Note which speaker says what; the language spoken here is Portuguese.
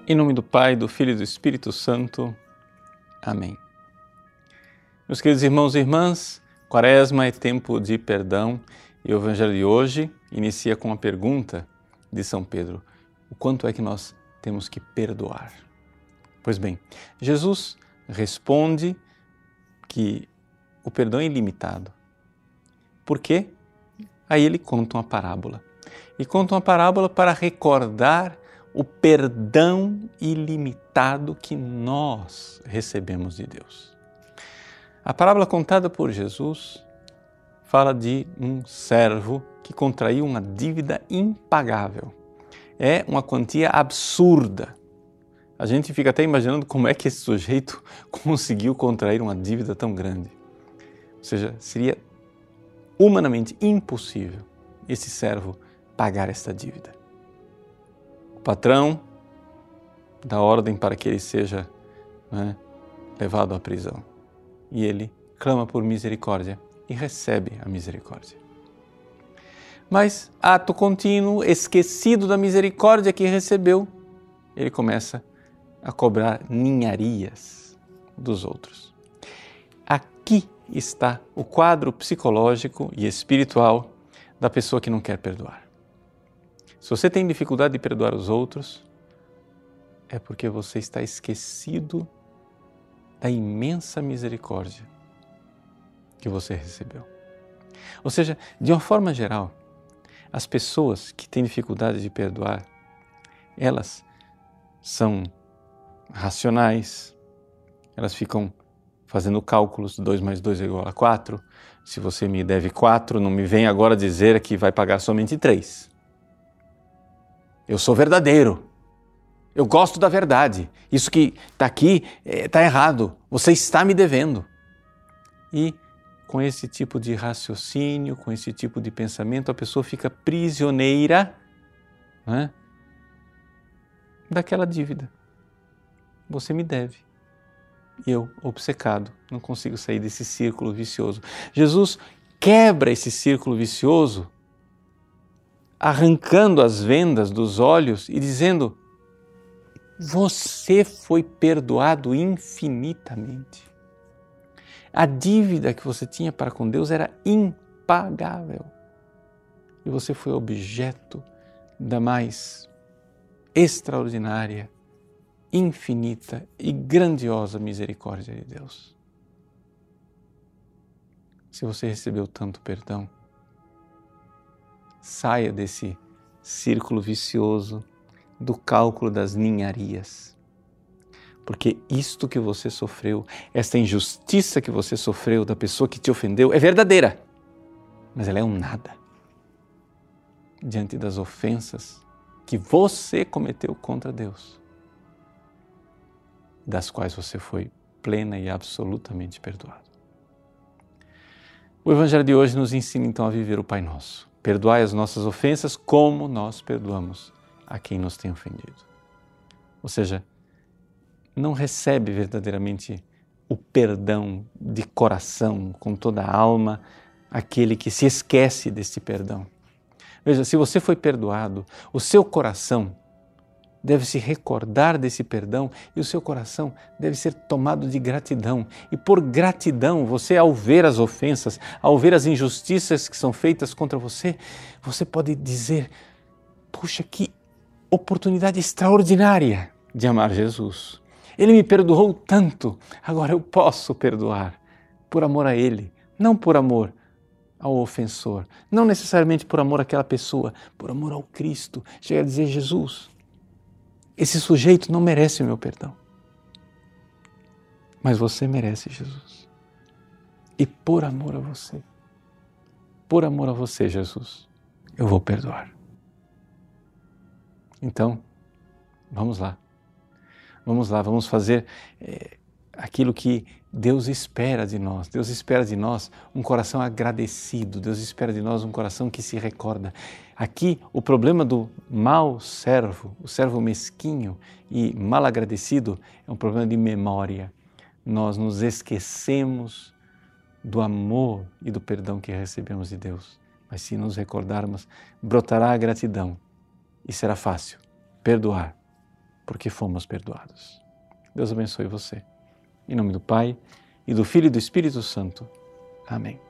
Speaker 1: Em nome do Pai, do Filho e do Espírito Santo. Amém. Meus queridos irmãos e irmãs, Quaresma é tempo de perdão e o Evangelho de hoje inicia com a pergunta de São Pedro: o quanto é que nós temos que perdoar? Pois bem, Jesus responde que o perdão é ilimitado. Por quê? Aí ele conta uma parábola. E conta uma parábola para recordar o perdão ilimitado que nós recebemos de Deus. A parábola contada por Jesus fala de um servo que contraiu uma dívida impagável. É uma quantia absurda. A gente fica até imaginando como é que esse sujeito conseguiu contrair uma dívida tão grande. Ou seja, seria humanamente impossível esse servo pagar esta dívida. O patrão dá ordem para que ele seja levado à prisão. E ele clama por misericórdia e recebe a misericórdia. Mas, ato contínuo, esquecido da misericórdia que recebeu, ele começa a cobrar ninharias dos outros. Aqui está o quadro psicológico e espiritual da pessoa que não quer perdoar. Se você tem dificuldade de perdoar os outros, é porque você está esquecido da imensa misericórdia que você recebeu. Ou seja, de uma forma geral, as pessoas que têm dificuldade de perdoar, elas são racionais, elas ficam fazendo cálculos, 2 mais 2 é igual a 4. Se você me deve 4, não me vem agora dizer que vai pagar somente 3. Eu sou verdadeiro. Eu gosto da verdade. Isso que está aqui está errado. Você está me devendo. E com esse tipo de raciocínio, com esse tipo de pensamento, a pessoa fica prisioneira daquela dívida. Você me deve. E eu, obcecado, não consigo sair desse círculo vicioso. Jesus quebra esse círculo vicioso, arrancando as vendas dos olhos e dizendo: você foi perdoado infinitamente. A dívida que você tinha para com Deus era impagável. E você foi objeto da mais extraordinária, infinita e grandiosa misericórdia de Deus. Se você recebeu tanto perdão, saia desse círculo vicioso do cálculo das ninharias. Porque isto que você sofreu, esta injustiça que você sofreu da pessoa que te ofendeu é verdadeira, mas ela é um nada diante das ofensas que você cometeu contra Deus, das quais você foi plena e absolutamente perdoado. O Evangelho de hoje nos ensina então a viver o Pai Nosso. Perdoai as nossas ofensas como nós perdoamos a quem nos tem ofendido. Ou seja, não recebe verdadeiramente o perdão de coração, com toda a alma, aquele que se esquece desse perdão. Veja, se você foi perdoado, o seu coração deve se recordar desse perdão e o seu coração deve ser tomado de gratidão. E por gratidão, você, ao ver as ofensas, ao ver as injustiças que são feitas contra você, você pode dizer: puxa, que oportunidade extraordinária de amar Jesus. Ele me perdoou tanto, agora eu posso perdoar por amor a Ele, não por amor ao ofensor, não necessariamente por amor àquela pessoa, por amor ao Cristo. Chega a dizer: Jesus, esse sujeito não merece o meu perdão, mas você merece, Jesus. E por amor a você, Jesus, eu vou perdoar. Então, vamos lá, vamos fazer aquilo que Deus espera de nós. Deus espera de nós um coração agradecido, Deus espera de nós um coração que se recorda. Aqui, o problema do mau servo, o servo mesquinho e mal agradecido, é um problema de memória. Nós nos esquecemos do amor e do perdão que recebemos de Deus. Mas se nos recordarmos, brotará a gratidão e será fácil perdoar porque fomos perdoados. Deus abençoe você. Em nome do Pai, e do Filho e do Espírito Santo. Amém.